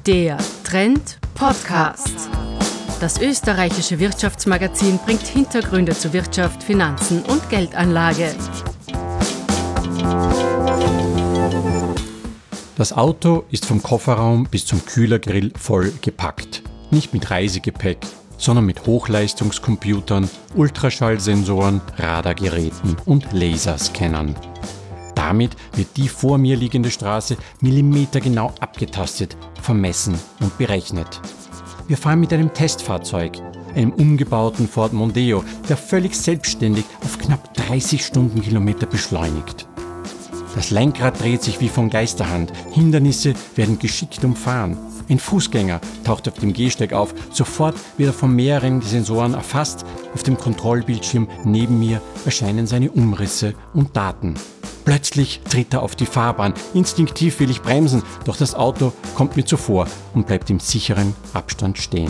Der Trend Podcast. Das österreichische Wirtschaftsmagazin bringt Hintergründe zu Wirtschaft, Finanzen und Geldanlage. Das Auto ist vom Kofferraum bis zum Kühlergrill voll gepackt. Nicht mit Reisegepäck, sondern mit Hochleistungscomputern, Ultraschallsensoren, Radargeräten und Laserscannern. Damit wird die vor mir liegende Straße millimetergenau abgetastet, vermessen und berechnet. Wir fahren mit einem Testfahrzeug, einem umgebauten Ford Mondeo, der völlig selbstständig auf knapp 30 Stundenkilometer beschleunigt. Das Lenkrad dreht sich wie von Geisterhand, Hindernisse werden geschickt umfahren. Ein Fußgänger taucht auf dem Gehsteig auf, sofort wird er von mehreren Sensoren erfasst, auf dem Kontrollbildschirm neben mir erscheinen seine Umrisse und Daten. Plötzlich tritt er auf die Fahrbahn. Instinktiv will ich bremsen, doch das Auto kommt mir zuvor und bleibt im sicheren Abstand stehen.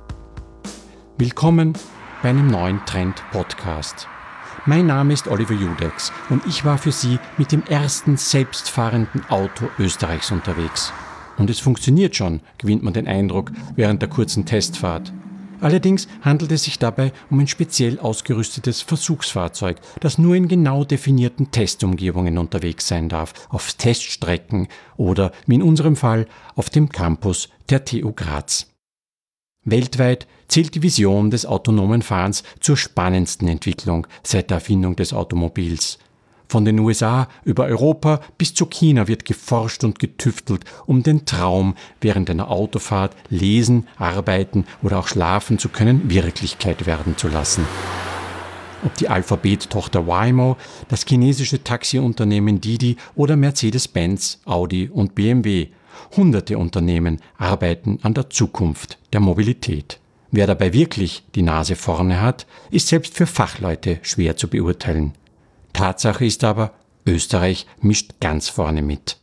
Willkommen bei einem neuen Trend-Podcast. Mein Name ist Oliver Judex und ich war für Sie mit dem ersten selbstfahrenden Auto Österreichs unterwegs. Und es funktioniert schon, gewinnt man den Eindruck während der kurzen Testfahrt. Allerdings handelt es sich dabei um ein speziell ausgerüstetes Versuchsfahrzeug, das nur in genau definierten Testumgebungen unterwegs sein darf, auf Teststrecken oder, wie in unserem Fall, auf dem Campus der TU Graz. Weltweit zählt die Vision des autonomen Fahrens zur spannendsten Entwicklung seit der Erfindung des Automobils. Von den USA über Europa bis zu China wird geforscht und getüftelt, um den Traum, während einer Autofahrt lesen, arbeiten oder auch schlafen zu können, Wirklichkeit werden zu lassen. Ob die Alphabet-Tochter Waymo, das chinesische Taxiunternehmen Didi oder Mercedes-Benz, Audi und BMW. Hunderte Unternehmen arbeiten an der Zukunft der Mobilität. Wer dabei wirklich die Nase vorne hat, ist selbst für Fachleute schwer zu beurteilen. Tatsache ist aber, Österreich mischt ganz vorne mit.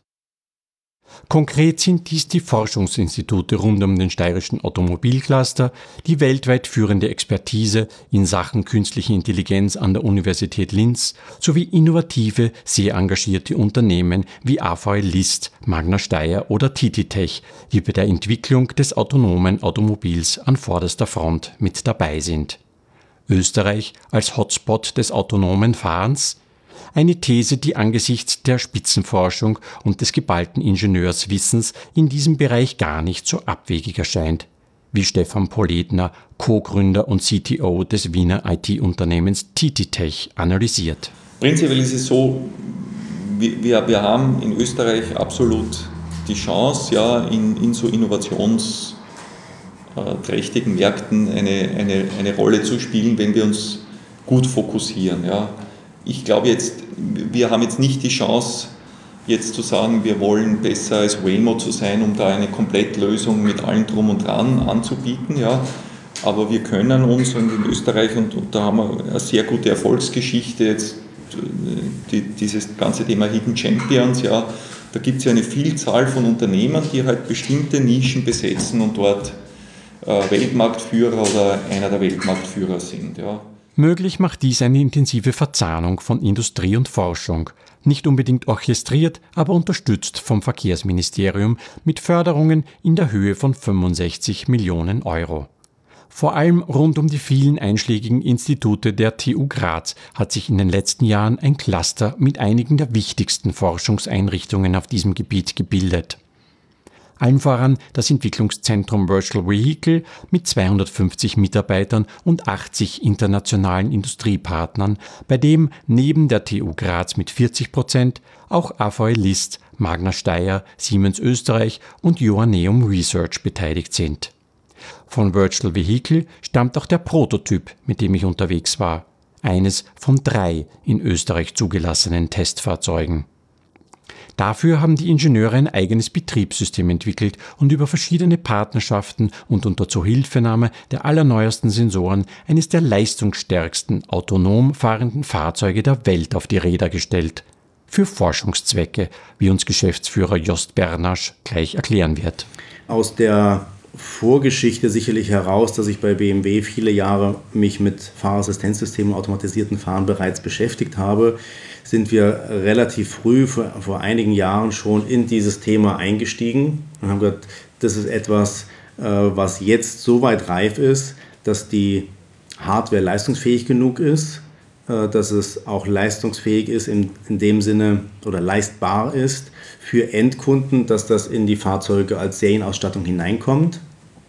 Konkret sind dies die Forschungsinstitute rund um den steirischen Automobilcluster, die weltweit führende Expertise in Sachen künstliche Intelligenz an der Universität Linz sowie innovative, sehr engagierte Unternehmen wie AVL List, Magna Steyr oder TTTech, die bei der Entwicklung des autonomen Automobils an vorderster Front mit dabei sind. Österreich als Hotspot des autonomen Fahrens? Eine These, die angesichts der Spitzenforschung und des geballten Ingenieurswissens in diesem Bereich gar nicht so abwegig erscheint, wie Stefan Poledner, Co-Gründer und CTO des Wiener IT-Unternehmens TTTech, analysiert. Prinzipiell ist es so, wir haben in Österreich absolut die Chance, ja, in so innovationsträchtigen Märkten eine Rolle zu spielen, wenn wir uns gut fokussieren. Ja. Ich glaube wir haben jetzt nicht die Chance, jetzt zu sagen, wir wollen besser als Waymo zu sein, um da eine Komplettlösung mit allem Drum und Dran anzubieten. Ja. Aber wir können uns in Österreich, und da haben wir eine sehr gute Erfolgsgeschichte, jetzt dieses ganze Thema Hidden Champions, ja, da gibt es ja eine Vielzahl von Unternehmen, die halt bestimmte Nischen besetzen und dort Weltmarktführer oder einer der Weltmarktführer sind. Ja. Möglich macht dies eine intensive Verzahnung von Industrie und Forschung, nicht unbedingt orchestriert, aber unterstützt vom Verkehrsministerium mit Förderungen in der Höhe von 65 Millionen Euro. Vor allem rund um die vielen einschlägigen Institute der TU Graz hat sich in den letzten Jahren ein Cluster mit einigen der wichtigsten Forschungseinrichtungen auf diesem Gebiet gebildet. Allen voran das Entwicklungszentrum Virtual Vehicle mit 250 Mitarbeitern und 80 internationalen Industriepartnern, bei dem neben der TU Graz mit 40% auch AVL List, Magna Steyr, Siemens Österreich und Joanneum Research beteiligt sind. Von Virtual Vehicle stammt auch der Prototyp, mit dem ich unterwegs war. Eines von 3 in Österreich zugelassenen Testfahrzeugen. Dafür haben die Ingenieure ein eigenes Betriebssystem entwickelt und über verschiedene Partnerschaften und unter Zuhilfenahme der allerneuesten Sensoren eines der leistungsstärksten autonom fahrenden Fahrzeuge der Welt auf die Räder gestellt. Für Forschungszwecke, wie uns Geschäftsführer Jost Bernasch gleich erklären wird. Aus der Vorgeschichte sicherlich heraus, dass ich bei BMW viele Jahre mich mit Fahrassistenzsystemen und automatisierten Fahren bereits beschäftigt habe, sind wir relativ früh, vor einigen Jahren schon in dieses Thema eingestiegen und haben gesagt, das ist etwas, was jetzt so weit reif ist, dass die Hardware leistungsfähig genug ist, dass es auch leistungsfähig ist in dem Sinne oder leistbar ist für Endkunden, dass das in die Fahrzeuge als Serienausstattung hineinkommt.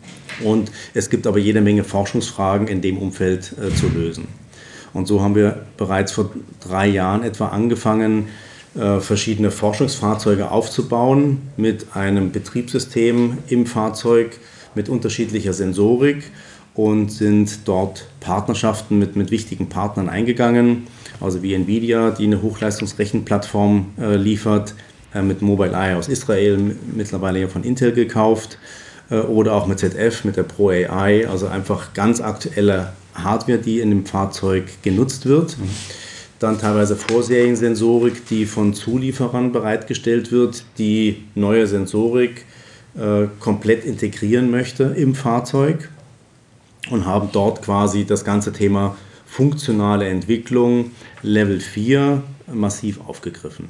Und es gibt aber jede Menge Forschungsfragen in dem Umfeld zu lösen. Und so haben wir bereits vor 3 Jahren etwa angefangen, verschiedene Forschungsfahrzeuge aufzubauen mit einem Betriebssystem im Fahrzeug mit unterschiedlicher Sensorik und sind dort Partnerschaften mit wichtigen Partnern eingegangen, also wie Nvidia, die eine Hochleistungsrechenplattform liefert, mit Mobileye aus Israel, mittlerweile ja von Intel gekauft, oder auch mit ZF, mit der Pro AI, also einfach ganz aktuelle Hardware, die in dem Fahrzeug genutzt wird. Dann teilweise Vorseriensensorik, die von Zulieferern bereitgestellt wird, die neue Sensorik komplett integrieren möchte im Fahrzeug und haben dort quasi das ganze Thema funktionale Entwicklung Level 4 massiv aufgegriffen.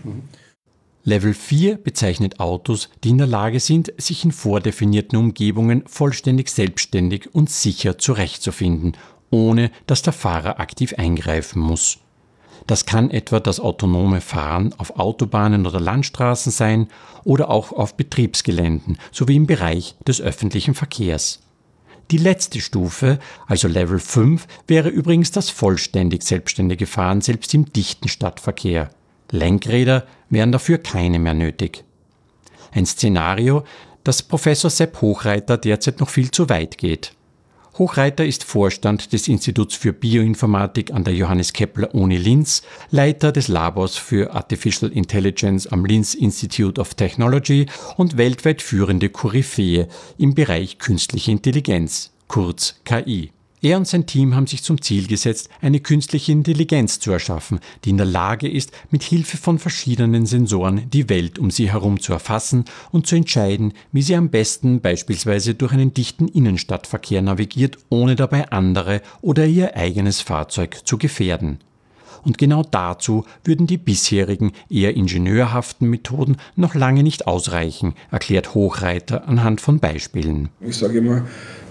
Level 4 bezeichnet Autos, die in der Lage sind, sich in vordefinierten Umgebungen vollständig selbstständig und sicher zurechtzufinden, ohne dass der Fahrer aktiv eingreifen muss. Das kann etwa das autonome Fahren auf Autobahnen oder Landstraßen sein oder auch auf Betriebsgeländen sowie im Bereich des öffentlichen Verkehrs. Die letzte Stufe, also Level 5, wäre übrigens das vollständig selbstständige Fahren selbst im dichten Stadtverkehr. Lenkräder wären dafür keine mehr nötig. Ein Szenario, das Professor Sepp Hochreiter derzeit noch viel zu weit geht. Hochreiter ist Vorstand des Instituts für Bioinformatik an der Johannes Kepler Uni Linz, Leiter des Labors für Artificial Intelligence am Linz Institute of Technology und weltweit führende Koryphäe im Bereich künstliche Intelligenz, kurz KI. Er und sein Team haben sich zum Ziel gesetzt, eine künstliche Intelligenz zu erschaffen, die in der Lage ist, mit Hilfe von verschiedenen Sensoren die Welt um sie herum zu erfassen und zu entscheiden, wie sie am besten beispielsweise durch einen dichten Innenstadtverkehr navigiert, ohne dabei andere oder ihr eigenes Fahrzeug zu gefährden. Und genau dazu würden die bisherigen, eher ingenieurhaften Methoden noch lange nicht ausreichen, erklärt Hochreiter anhand von Beispielen. Ich sage immer,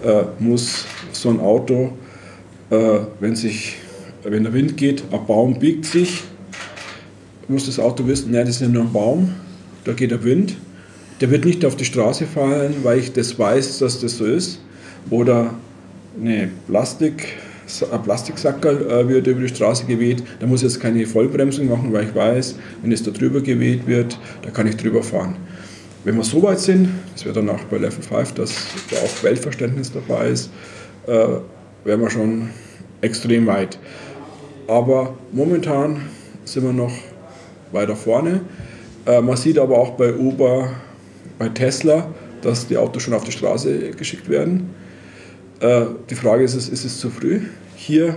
muss so ein Auto, wenn der Wind geht, ein Baum biegt sich, muss das Auto wissen, nein, das ist ja nur ein Baum, da geht der Wind, der wird nicht auf die Straße fallen, weil ich das weiß, dass das so ist. Oder ein Plastiksackerl wird über die Straße geweht, da muss ich jetzt keine Vollbremsung machen, weil ich weiß, wenn es da drüber geweht wird, da kann ich drüber fahren. Wenn wir so weit sind, das wäre dann auch bei Level 5, dass da auch Weltverständnis dabei ist, wären wir schon extrem weit. Aber momentan sind wir noch weiter vorne. Man sieht aber auch bei Uber, bei Tesla, dass die Autos schon auf die Straße geschickt werden. Die Frage ist es zu früh? Hier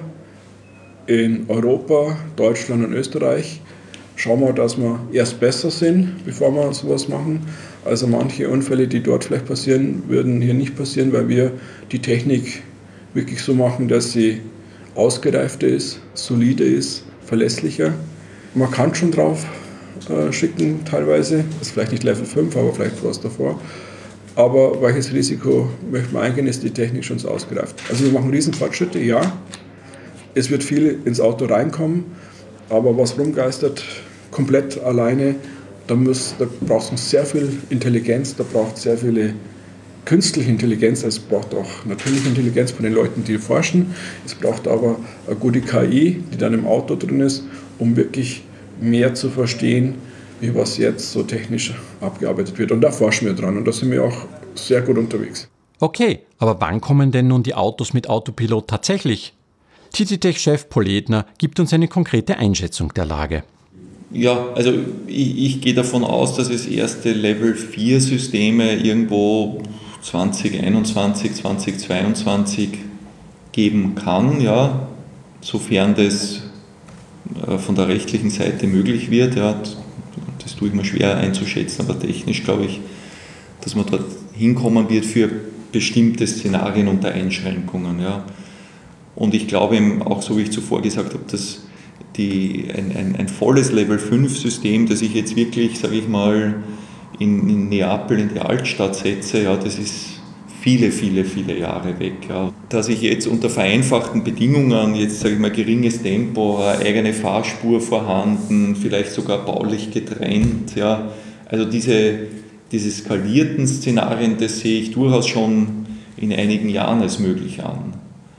in Europa, Deutschland und Österreich schauen wir, dass wir erst besser sind, bevor wir sowas machen. Also manche Unfälle, die dort vielleicht passieren, würden hier nicht passieren, weil wir die Technik wirklich so machen, dass sie ausgereifter ist, solide ist, verlässlicher. Man kann schon drauf schicken teilweise, das ist vielleicht nicht Level 5, aber vielleicht was davor. Aber welches Risiko möchte man eingehen, ist die Technik schon so ausgereift. Also wir machen Riesenfortschritte, ja. Es wird viel ins Auto reinkommen, aber was rumgeistert, komplett alleine, da braucht es sehr viel Intelligenz, da braucht es sehr viele künstliche Intelligenz, es braucht auch natürliche Intelligenz von den Leuten, die forschen. Es braucht aber eine gute KI, die dann im Auto drin ist, um wirklich mehr zu verstehen, wie was jetzt so technisch abgearbeitet wird. Und da forschen wir dran und da sind wir auch sehr gut unterwegs. Okay, aber wann kommen denn nun die Autos mit Autopilot tatsächlich? TTTech-Chef Paul Edner gibt uns eine konkrete Einschätzung der Lage. Ja, also ich gehe davon aus, dass es erste Level 4 Systeme irgendwo 2021, 2022 geben kann, ja, sofern das von der rechtlichen Seite möglich wird. Ja, das tue ich mir schwer einzuschätzen, aber technisch glaube ich, dass man dort hinkommen wird für bestimmte Szenarien unter Einschränkungen. Ja. Und ich glaube eben auch, so wie ich zuvor gesagt habe, dass ein volles Level 5 System, das ich jetzt wirklich, sage ich mal, in Neapel in die Altstadt setze, ja, das ist viele, viele, viele Jahre weg. Ja. Dass ich jetzt unter vereinfachten Bedingungen, jetzt sage ich mal geringes Tempo, eine eigene Fahrspur vorhanden, vielleicht sogar baulich getrennt, ja. Also diese skalierten Szenarien, das sehe ich durchaus schon in einigen Jahren als möglich an.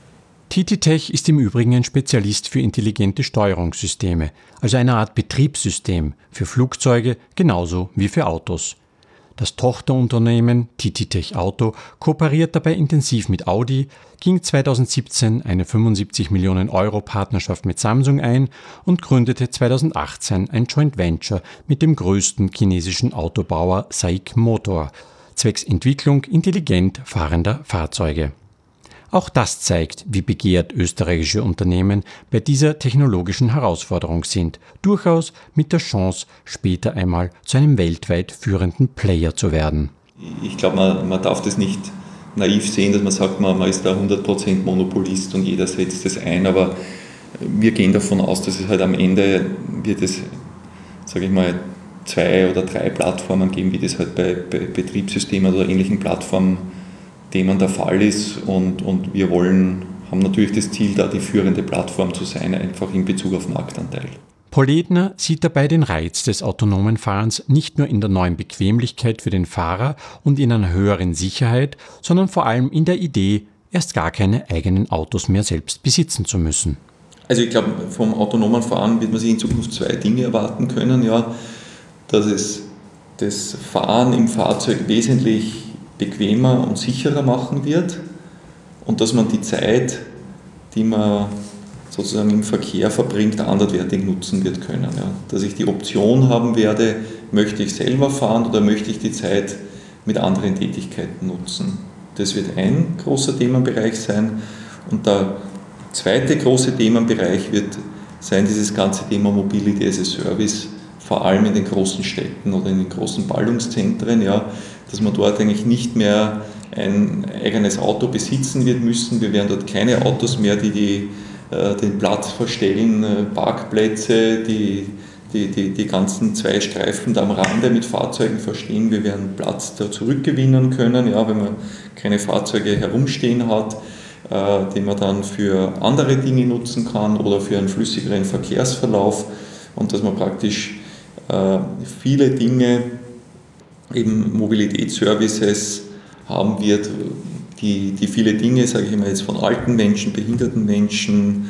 TTTech ist im Übrigen ein Spezialist für intelligente Steuerungssysteme, also eine Art Betriebssystem für Flugzeuge genauso wie für Autos. Das Tochterunternehmen TTTech Auto kooperiert dabei intensiv mit Audi, ging 2017 eine 75 Millionen Euro Partnerschaft mit Samsung ein und gründete 2018 ein Joint Venture mit dem größten chinesischen Autobauer SAIC Motor, zwecks Entwicklung intelligent fahrender Fahrzeuge. Auch das zeigt, wie begehrt österreichische Unternehmen bei dieser technologischen Herausforderung sind, durchaus mit der Chance, später einmal zu einem weltweit führenden Player zu werden. Ich glaube, man darf das nicht naiv sehen, dass man sagt, man ist da 100% Monopolist und jeder setzt das ein, aber wir gehen davon aus, dass es halt am Ende wird es, sage ich mal, 2 oder 3 Plattformen geben, wie das halt bei Betriebssystemen oder ähnlichen Plattformen der Fall ist und wir haben natürlich das Ziel, da die führende Plattform zu sein, einfach in Bezug auf Marktanteil. Paul Ledner sieht dabei den Reiz des autonomen Fahrens nicht nur in der neuen Bequemlichkeit für den Fahrer und in einer höheren Sicherheit, sondern vor allem in der Idee, erst gar keine eigenen Autos mehr selbst besitzen zu müssen. Also ich glaube, vom autonomen Fahren wird man sich in Zukunft 2 Dinge erwarten können, ja, dass es das Fahren im Fahrzeug wesentlich bequemer und sicherer machen wird und dass man die Zeit, die man sozusagen im Verkehr verbringt, anderweitig nutzen wird können. Ja. Dass ich die Option haben werde, möchte ich selber fahren oder möchte ich die Zeit mit anderen Tätigkeiten nutzen. Das wird ein großer Themenbereich sein und der zweite große Themenbereich wird sein dieses ganze Thema Mobility as a Service, vor allem in den großen Städten oder in den großen Ballungszentren, ja, dass man dort eigentlich nicht mehr ein eigenes Auto besitzen wird müssen. Wir werden dort keine Autos mehr, die den Platz verstellen, Parkplätze, die ganzen 2 Streifen da am Rande mit Fahrzeugen verstehen. Wir werden Platz da zurückgewinnen können, ja, wenn man keine Fahrzeuge herumstehen hat, die man dann für andere Dinge nutzen kann oder für einen flüssigeren Verkehrsverlauf und dass man praktisch viele Dinge, eben Mobilitätsservices haben wird, die viele Dinge, sage ich mal jetzt von alten Menschen, behinderten Menschen,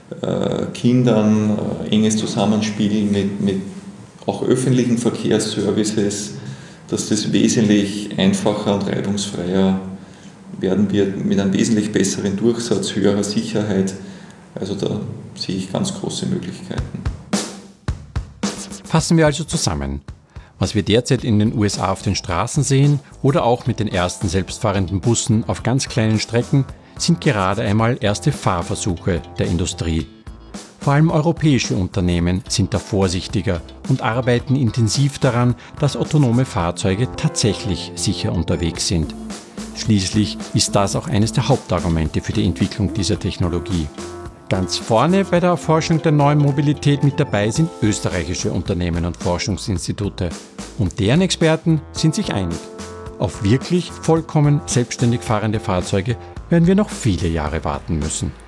Kindern, enges Zusammenspiel mit auch öffentlichen Verkehrsservices, dass das wesentlich einfacher und reibungsfreier werden wird, mit einem wesentlich besseren Durchsatz, höherer Sicherheit. Also da sehe ich ganz große Möglichkeiten. Fassen wir also zusammen. Was wir derzeit in den USA auf den Straßen sehen oder auch mit den ersten selbstfahrenden Bussen auf ganz kleinen Strecken, sind gerade einmal erste Fahrversuche der Industrie. Vor allem europäische Unternehmen sind da vorsichtiger und arbeiten intensiv daran, dass autonome Fahrzeuge tatsächlich sicher unterwegs sind. Schließlich ist das auch eines der Hauptargumente für die Entwicklung dieser Technologie. Ganz vorne bei der Erforschung der neuen Mobilität mit dabei sind österreichische Unternehmen und Forschungsinstitute. Und deren Experten sind sich einig. Auf wirklich vollkommen selbstständig fahrende Fahrzeuge werden wir noch viele Jahre warten müssen.